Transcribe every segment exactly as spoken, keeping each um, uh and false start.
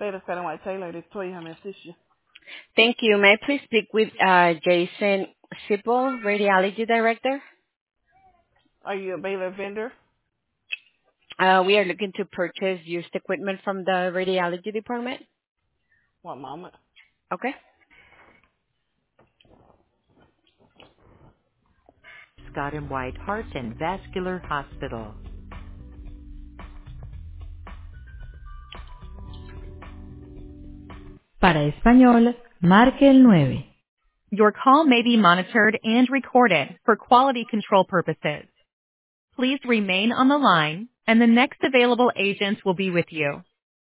Later, Scott and White Taylor, this Toya, how may I assist you? Thank you. May I please speak with uh, Jason Sipple, Radiology Director? Are you a Baylor vendor? Uh, we are looking to purchase used equipment from the radiology department. One moment. Okay. Scott and White Heart and Vascular Hospital. Para español, marque el nueve. Your call may be monitored and recorded for quality control purposes. Please remain on the line, and the next available agent will be with you.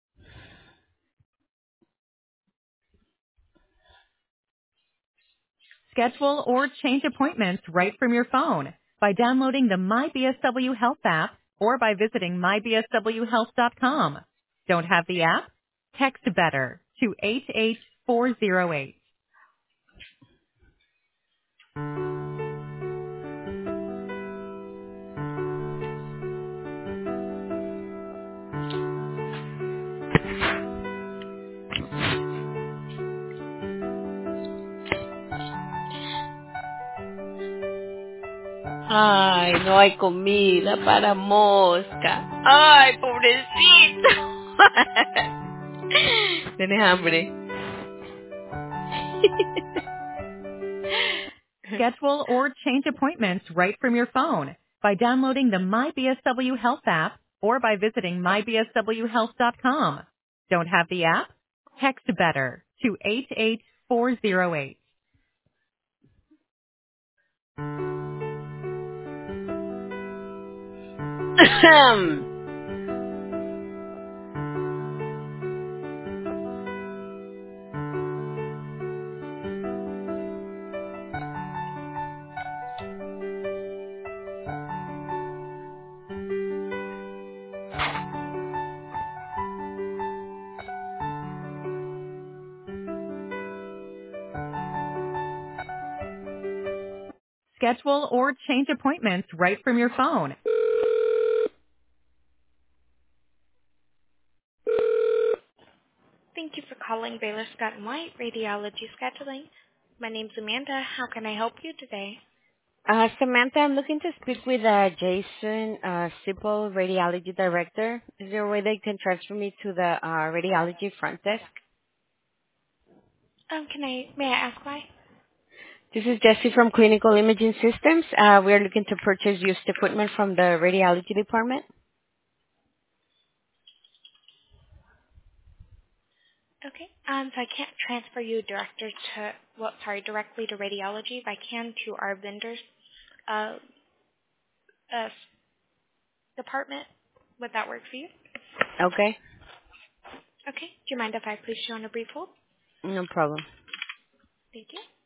Schedule or change appointments right from your phone by downloading the My B S W Health app or by visiting my b s w health dot com. Don't have the app? Text BETTER to eight eight four zero eight. Ay, no hay comida para mosca. Ay, pobrecito. Tienes hambre. Schedule or change appointments right from your phone by downloading the My B S W Health app or by visiting my b s w health dot com. Don't have the app? Text BETTER to eight eight four zero eight. Schedule or change appointments right from your phone. Thank you for calling Baylor Scott and White Radiology Scheduling. My name's Amanda. How can I help you today? Uh, Samantha, I'm looking to speak with uh, Jason uh, Sipple, Radiology Director. Is there a way they can transfer me to the uh, radiology front desk? Um, can I, may I ask why? This is Jessie from Clinical Imaging Systems. Uh, we are looking to purchase used equipment from the radiology department. Okay. Um, so I can't transfer you director to, well, sorry, directly to radiology. If I can to our vendors, uh, uh, department. Would that work for you? Okay, Okay. Do you mind if I place you on a brief hold? no problem. Thank you.